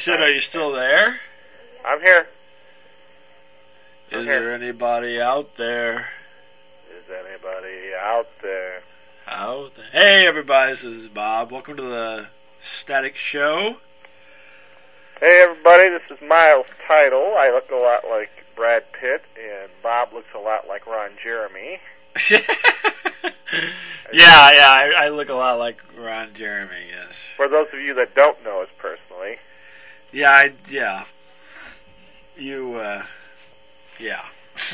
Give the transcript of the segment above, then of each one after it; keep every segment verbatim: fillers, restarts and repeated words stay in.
said, are you still there? I'm here. I'm Is here. there anybody out there? Is anybody out there? Out there? Hey, everybody, this is Bob. Welcome to the Static Show. Hey, everybody, this is Miles Tidal. I look a lot like Brad Pitt, and Bob looks a lot like Ron Jeremy. yeah, yeah, I, I look a lot like Ron Jeremy, yes. For those of you that don't know us personally. Yeah, I, yeah. You, uh, yeah.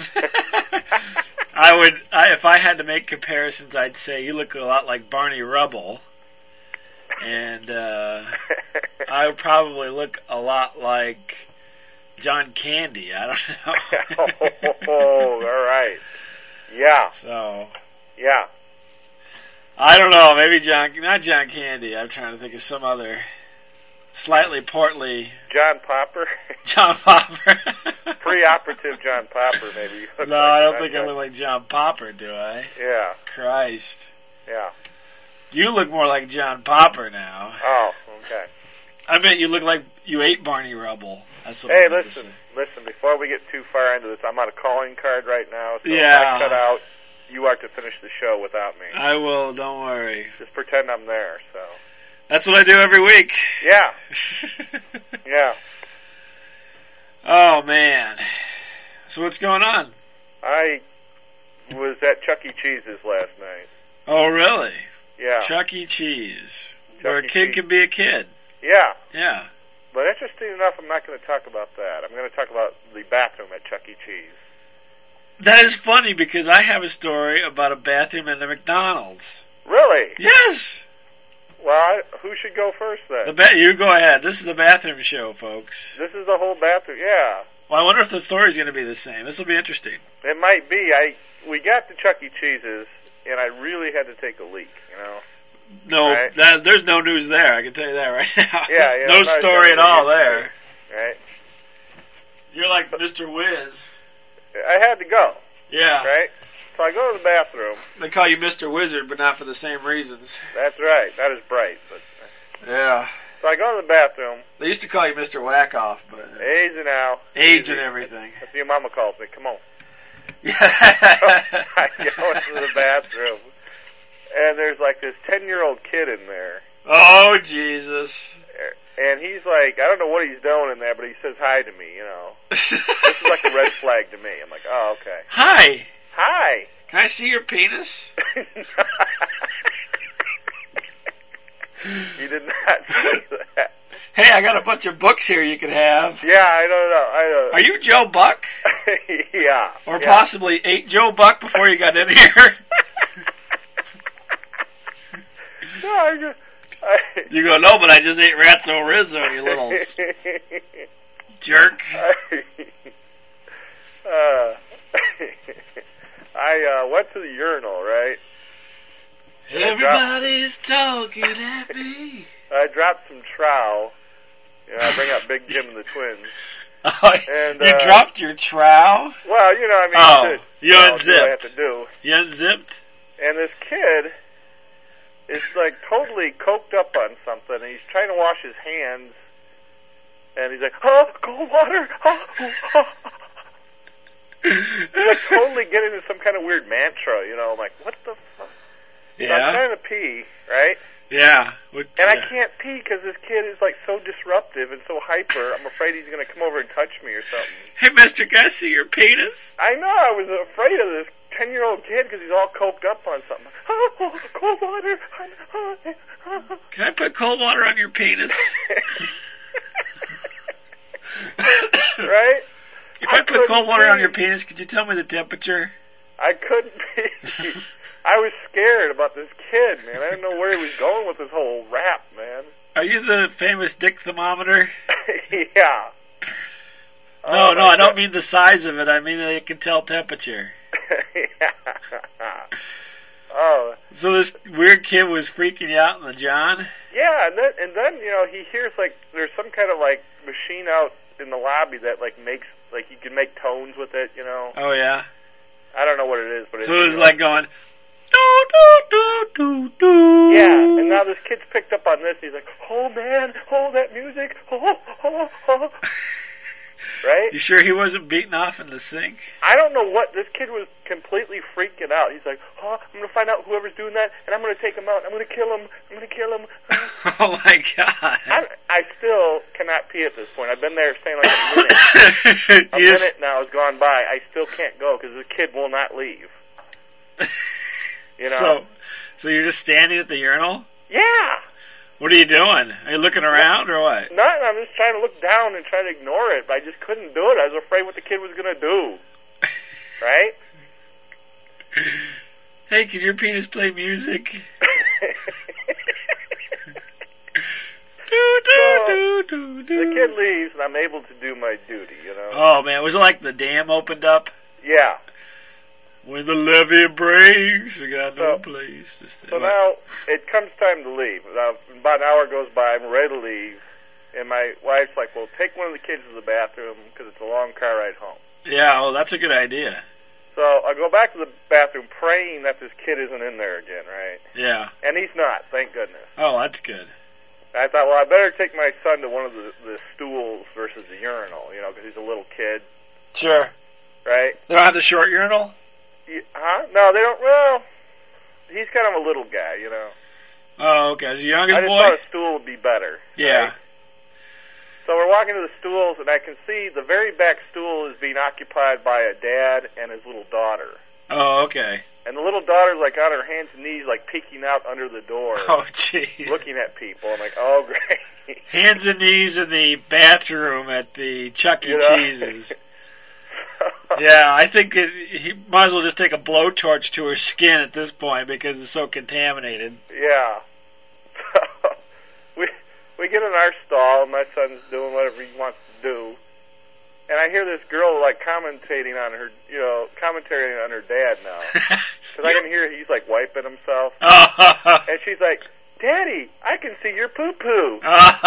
I would, I, if I had to make comparisons, I'd say you look a lot like Barney Rubble. And, uh, I would probably look a lot like John Candy. I don't know. Oh, all right. Yeah. So. Yeah. I don't know. Maybe John, not John Candy. I'm trying to think of some other slightly portly. John Popper. John Popper. Pre-operative John Popper, maybe. You look no, like I don't John think I look like John Popper, do I? Yeah. Christ. Yeah. You look more like John Popper now. Oh, okay. I bet you look like you ate Barney Rubble. That's what Hey, I meant to listen, say. listen, before we get too far into this, I'm on a calling card right now, so Yeah. if I cut out, you are to finish the show without me. I will, don't worry. Just pretend I'm there, so. That's what I do every week. Yeah. Yeah. Oh, man. So what's going on? I was at Chuck E. Cheese's last night. Oh, really? Yeah. Chuck E. Cheese. Chuck Where a E. kid Cheese. can be a kid. Yeah. Yeah. But interesting enough, I'm not going to talk about that. I'm going to talk about the bathroom at Chuck E. Cheese. That is funny because I have a story about a bathroom in the McDonald's. Really? Yes! Well, I, who should go first then? The ba- you go ahead. This is the bathroom show, folks. This is the whole bathroom. Yeah. Well, I wonder if the story's going to be the same. This will be interesting. It might be. I we got to Chuck E. Cheese's, and I really had to take a leak. You know. No, Right. that, there's no news there. I can tell you that right now. Yeah, yeah. no I'm not story sure at all what you there. think, Right. You're like Mister Whiz. I had to go. Yeah. Right. So I go to the bathroom. They call you Mister Wizard, but not for the same reasons. That's right. That is bright. But Yeah. so I go to the bathroom. They used to call you Mister Whack-Off, but Age and now. age Easy. and everything. That's what your mama calls me. Come on. Yeah. I go into the bathroom, and there's like this ten-year-old kid in there. Oh, Jesus. And he's like, I don't know what he's doing in there, but he says hi to me, you know. This is like a red flag to me. I'm like, oh, okay. Hi. Hi. Can I see your penis? You did not say that. Hey, I got a bunch of books here you could have. Yeah, I don't know. I don't Are you Joe Buck? Yeah. Or yeah. possibly ate Joe Buck before you got in here? No, I just... I, You go, no, but I just ate Ratso Rizzo, you little s- jerk. I, uh, I uh, went to the urinal, right? Everybody's talking at me. I dropped some trowel. You know, I bring up Big Jim and the Twins. Oh, And, you uh, dropped your trowel? Well, you know, I mean, Oh, to, you know, do what I unzipped. have to do. You unzipped? And this kid is like totally coked up on something, and he's trying to wash his hands, and he's like, "Oh, cold water!" Oh, oh. He's like totally getting into some kind of weird mantra, you know. I'm like, what the fuck? So I'm Yeah. trying to pee, right? Yeah. What, And yeah. I can't pee because this kid is like so disruptive and so hyper. I'm afraid he's going to come over and touch me or something. Hey, mister, can I see your penis? I know. I was afraid of this ten-year-old kid because he's all coked up on something. Oh, cold water. Can I put cold water on your penis? Right? If I, I put cold couldn't water on pee. your penis, could you tell me the temperature? I couldn't pee. I was scared about this kid, man. I didn't know where he was going with this whole rap, man. Are you the famous dick thermometer? Yeah. No, Oh, no, my I don't God. mean the size of it. I mean that it can tell temperature. Yeah. Oh. So this weird kid was freaking you out in the John? Yeah, and then and then you know he hears like there's some kind of like machine out in the lobby that like makes like you can make tones with it, you know. Oh, yeah? I don't know what it is, but So it's, it was like going... Do, do, do, do, do. Yeah, and now this kid's picked up on this. He's like, oh, man, oh, that music, oh, oh, oh. Right? You sure he wasn't beaten off in the sink? I don't know what, this kid was completely freaking out. He's like, oh, I'm going to find out whoever's doing that, and I'm going to take him out. I'm going to kill him. I'm going to kill him. Oh, my God. I, I still cannot pee at this point. I've been there staying like a minute. A Yes. minute now has gone by. I still can't go because the kid will not leave. You know? So, so you're just standing at the urinal? Yeah. What are you doing? Are you looking around or what? Nothing. I'm just trying to look down and try to ignore it, but I just couldn't do it. I was afraid what the kid was going to do. Right? Hey, can your penis play music? do, do, do, do, do. The kid leaves, and I'm able to do my duty, you know? Oh, man. Was it like the dam opened up? Yeah. When the levee breaks, we got no So- place to stay. So now it comes time to leave. Now, about an hour goes by, I'm ready to leave, and my wife's like, well, take one of the kids to the bathroom because it's a long car ride home. Yeah, well, that's a good idea. So I go back to the bathroom praying that this kid isn't in there again, right? Yeah. And he's not, thank goodness. Oh, that's good. I thought, well, I better take my son to one of the, the stools versus the urinal, you know, because he's a little kid, Sure. right? They don't have the short urinal? You, huh? No, they don't. Well, he's kind of a little guy, you know. Oh, okay. Is he young I as just boy? thought a stool would be better. Yeah. Right? So we're walking to the stools, and I can see the very back stool is being occupied by a dad and his little daughter. Oh, okay. And the little daughter's like on her hands and knees, like peeking out under the door, Oh, jeez. looking at people. I'm like, oh, great. Hands and knees in the bathroom at the Chuck E. You know? Cheese's. Yeah, I think it, he might as well just take a blowtorch to her skin at this point because it's so contaminated. Yeah. So we we get in our stall, and my son's doing whatever he wants to do. And I hear this girl, like, commentating on her, you know, commentating on her dad now. Because I can hear he's, like, wiping himself. Oh, And she's like, Daddy, I can see your poo-poo.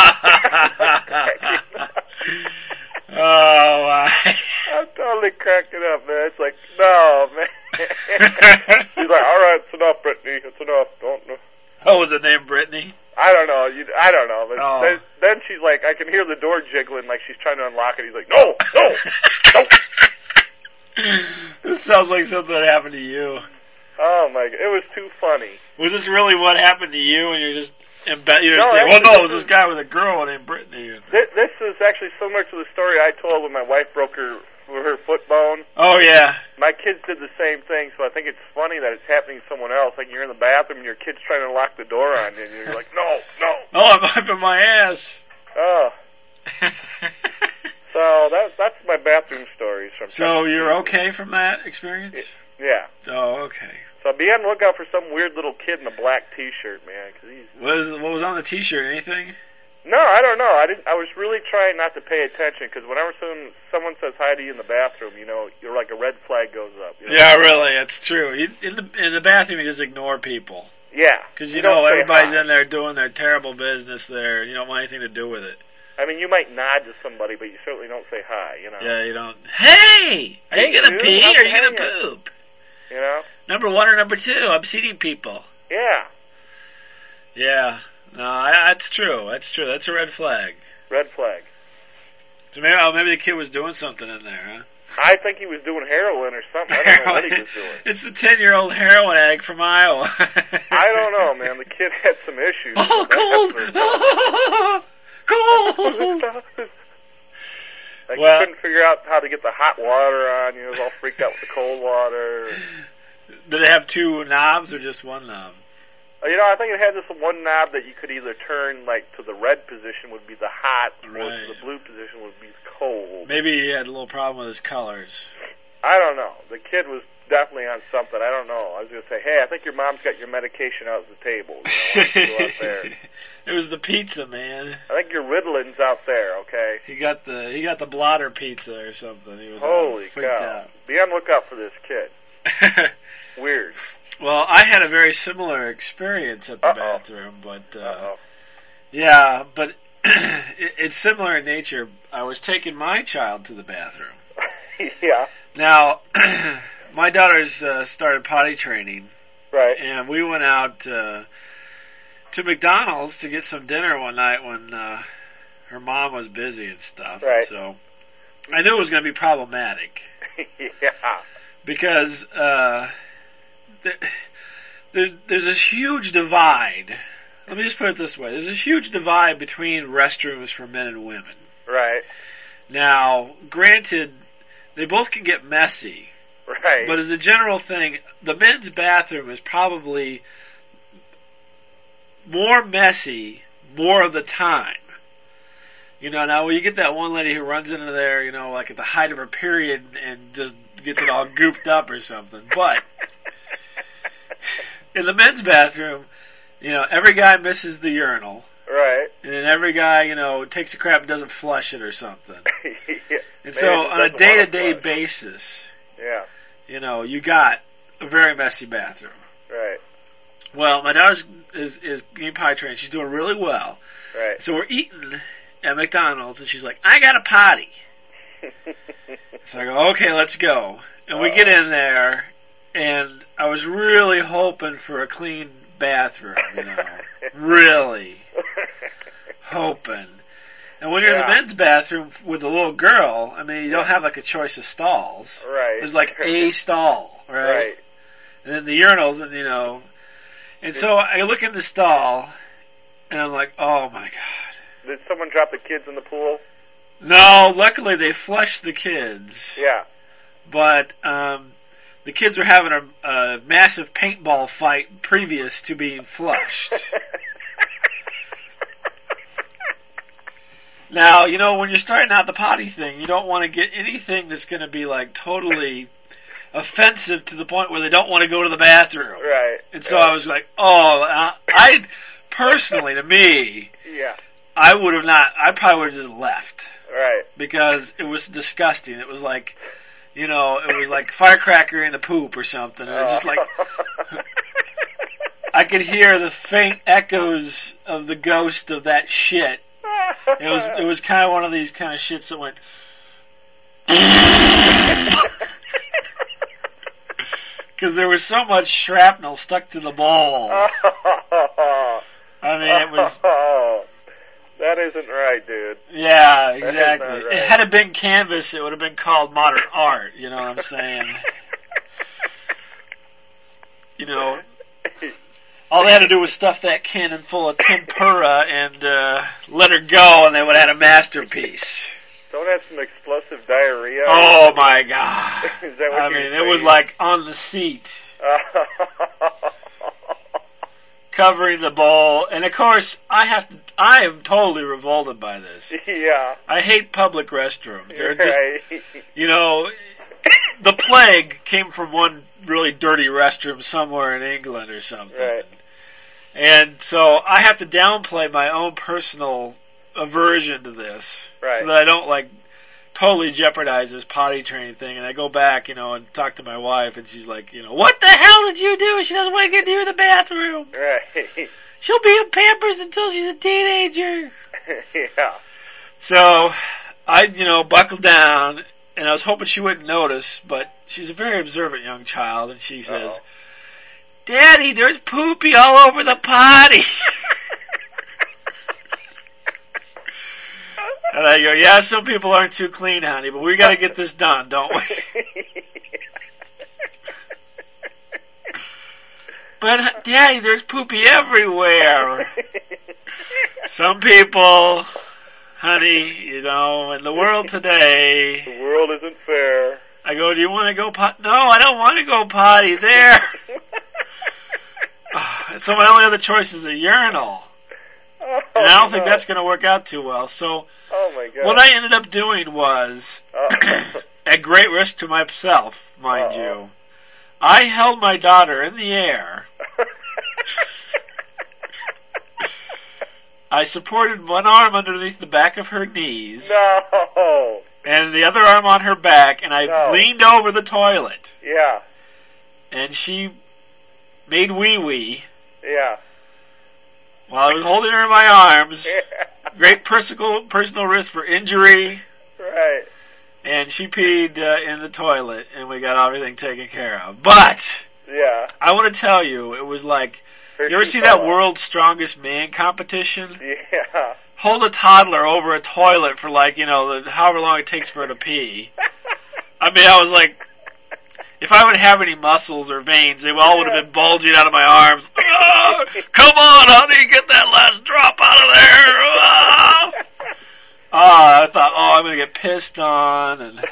oh, wow. I'm totally cracking up, man. It's like, no, man. She's like, all right, it's enough, Brittany. It's enough. Don't know. Oh, was it named Brittany? I don't know. You, I don't know. But Oh. then, then she's like, I can hear the door jiggling like she's trying to unlock it. He's like, no, no, no. This sounds like something that happened to you. Oh, my God. It was too funny. Was this really what happened to you and you're just in bed? You're No, just saying, well, actually, no, it was this this guy with a girl named Brittany. This, this is actually similar to the story I told when my wife broke her, her foot bone. Oh, yeah. My kids did the same thing, so I think it's funny that it's happening to someone else. Like you're in the bathroom and your kid's trying to lock the door on you, and you're like, no, no. Oh, I'm wiping my ass. Oh. So that, that's my bathroom stories. From So you're okay from that experience? Yeah. Oh, okay. So be on the lookout for some weird little kid in a black T-shirt, man. Cause he's... What, is, what was on the T-shirt? Anything? No, I don't know. I didn't. I was really trying not to pay attention because whenever someone someone says hi to you in the bathroom, you know, you're like a red flag goes up. You know? Yeah, really, it's true. You, in the in the bathroom, you just ignore people Yeah. because you, don't know say everybody's hi. in there doing their terrible business. There, you don't want anything to do with it. I mean, you might nod to somebody, but you certainly don't say hi. You know. Yeah, you don't. Hey, are Hey, you gonna dude, pee? how's Or are you it gonna hanging? poop? You know. Number one or number two? I'm seating people. Yeah. Yeah, no, I, that's true. That's true. That's a red flag. Red flag. So maybe, oh, maybe the kid was doing something in there, huh? I think he was doing heroin or something. I don't know what he was doing. It's the ten-year-old heroin addict from Iowa. I don't know, man. The kid had some issues. Oh, cold! Cold! Like Well- he couldn't figure out how to get the hot water on. You know, he was all freaked out with the cold water. Did it have two knobs or just one knob? You know, I think it had this one knob that you could either turn, like, to the red position would be the hot, or Right. to the blue position would be the cold. Maybe he had a little problem with his colors. I don't know. The kid was definitely on something. I don't know. I was going to say, hey, I think your mom's got your medication out at the table. You know, why don't you go out there? It was the pizza, man. I think your Ritalин's out there, okay? He got the he got the blotter pizza or something. He was all Holy freaked cow. Be on the lookout for this kid. out. Weird. Well, I had a very similar experience at the Uh-oh. bathroom, but uh, Uh-oh. yeah, but it, it's similar in nature. I was taking my child to the bathroom. Yeah. Now, my daughter's uh, started potty training, Right. And we went out uh, to McDonald's to get some dinner one night when uh, her mom was busy and stuff. Right. And so I knew it was going to be problematic. Yeah. Because uh, there, there, there's this huge divide. Let me just put it this way. There's this huge divide between restrooms for men and women. Right. Now, granted, they both can get messy. Right. But as a general thing, the men's bathroom is probably more messy more of the time. You know, now when you get that one lady who runs into there, you know, like at the height of her period and just gets it all gooped up or something. But in the men's bathroom, you know, every guy misses the urinal. Right. And then every guy, you know, takes a crap and doesn't flush it or something. Yeah. And so on a day-to-day basis, yeah, you know, you got a very messy bathroom. Right. Well, my daughter is, is being potty trained. She's doing really well. Right. So we're eating at McDonald's, and she's like, I got a potty. So I go, okay, let's go. And we Uh-oh. get in there, and I was really hoping for a clean bathroom, you know. Really hoping. And when you're Yeah. in the men's bathroom with a little girl, I mean, you don't have like a choice of stalls. Right. There's like a stall, right? Right. And then the urinals, and you know. And so I look in the stall, and I'm like, oh my God. Did someone drop the kids in the pool? No, luckily they flushed the kids. Yeah. But um, the kids were having a, a massive paintball fight previous to being flushed. Now, you know, when you're starting out the potty thing, you don't want to get anything that's going to be like totally offensive to the point where they don't want to go to the bathroom. Right. And so right. I was like, oh, I, I personally, to me, Yeah. I would have not, I probably would have just left. Right. Because it was disgusting. It was like, you know, it was like firecracker in the poop or something. It was just like, I could hear the faint echoes of the ghost of that shit. It was it was kind of one of these kind of shits that went. Because there was so much shrapnel stuck to the ball. I mean, it was. That isn't right, dude. Yeah, exactly. Right. It had a big canvas, it would have been called modern art. You know what I'm saying? You know. All they had to do was stuff that cannon full of tempura and uh, let her go, and they would have had a masterpiece. Don't have some explosive diarrhea. Oh my God! Is that what I you're mean, saying? it was like on the seat, covering the bowl. And of course, I have to. I am totally revolted by this. Yeah. I hate public restrooms. They're just, Right. you know, the plague came from one really dirty restroom somewhere in England or something. Right. And so I have to downplay my own personal aversion to this, Right. so that I don't like totally jeopardize this potty training thing. And I go back, you know, and talk to my wife, and she's like, you know, what the hell did you do? She doesn't want to get near the bathroom. Right. She'll be in Pampers until she's a teenager. Yeah. So I, you know, buckled down, and I was hoping she wouldn't notice, but she's a very observant young child, and she says, Uh-oh. Daddy, there's poopy all over the potty. And I go, yeah, some people aren't too clean, honey, but we got to get this done, don't we? But, Daddy, there's poopy everywhere. Some people, honey, you know, in the world today. The world isn't fair. I go, do you want to go potty? No, I don't want to go potty there. So my only other choice is a urinal. Oh, And I don't no. think that's going to work out too well. So Oh my God. what I ended up doing was, Uh-oh. at great risk to myself, mind Uh-oh. you, I held my daughter in the air. I supported one arm underneath the back of her knees, No. and the other arm on her back, and I No. leaned over the toilet. Yeah. And she made wee-wee Yeah. while I was holding her in my arms. Yeah. Great personal personal risk for injury. Right. And she peed uh, in the toilet, and we got everything taken care of. But Yeah. I want to tell you, it was like, you ever see that World's Strongest Man competition? Yeah. Hold a toddler over a toilet for like, you know, the, however long it takes for her to pee. I mean, I was like, if I would have any muscles or veins, they all would have been bulging out of my arms. Oh, come on, honey, get that last drop out of there. Oh, oh I thought, oh, I'm going to get pissed on. And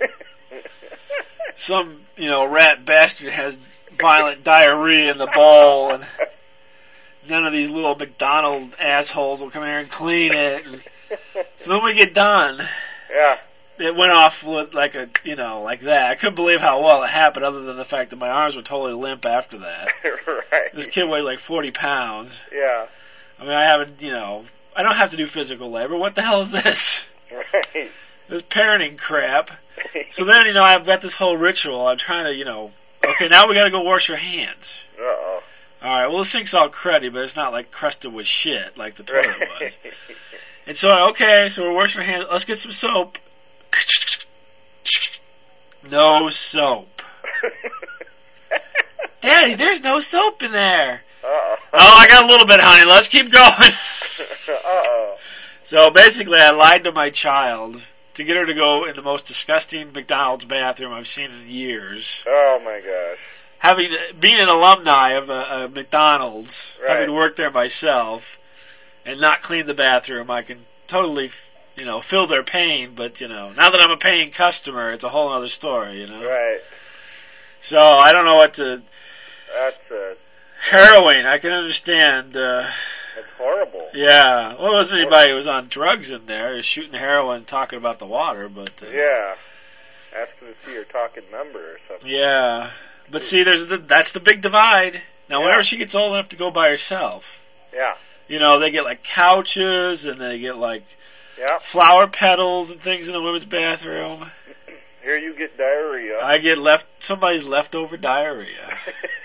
some, you know, rat bastard has violent diarrhea in the bowl, and none of these little McDonald's assholes will come here and clean it. And so then we get done. Yeah. It went off with like a, you know, like that. I couldn't believe how well it happened, other than the fact that my arms were totally limp after that. Right. This kid weighed like forty pounds. Yeah. I mean, I haven't, you know, I don't have to do physical labor. What the hell is this? Right. This parenting crap. So then, you know, I've got this whole ritual. I'm trying to, you know, okay, now we got to go wash your hands. Uh oh. All right. Well, the sink's all cruddy, but it's not like crusted with shit like the toilet Right. was. And so, okay, so we're washing our hands. Let's get some soap. No soap. Daddy, there's no soap in there. Uh-oh. Oh, I got a little bit, honey. Let's keep going. Uh-oh. So basically, I lied to my child to get her to go in the most disgusting McDonald's bathroom I've seen in years. Oh, my gosh. Having being an alumni of a, a McDonald's, Right. having worked there myself, and not cleaned the bathroom, I can totally, you know, feel their pain. But you know, now that I'm a paying customer, it's a whole other story. You know. Right. So I don't know what to. That's uh, Heroin, I can understand. Uh, that's horrible. yeah, well, there wasn't anybody who was on drugs in there. He was shooting heroin, talking about the water, but uh, Yeah. Asking to see your talking number or something. yeah. But see, there's the, that's the big divide. Now, Yeah. whenever she gets old enough to go by herself, Yeah. you know, they get like couches and they get like Yeah. flower petals and things in the women's bathroom. Here you get diarrhea. I get left somebody's leftover diarrhea.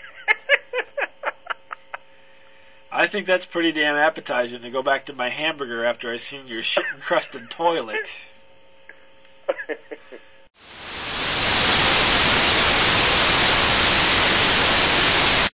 I think that's pretty damn appetizing to go back to my hamburger after I seen your shit encrusted toilet.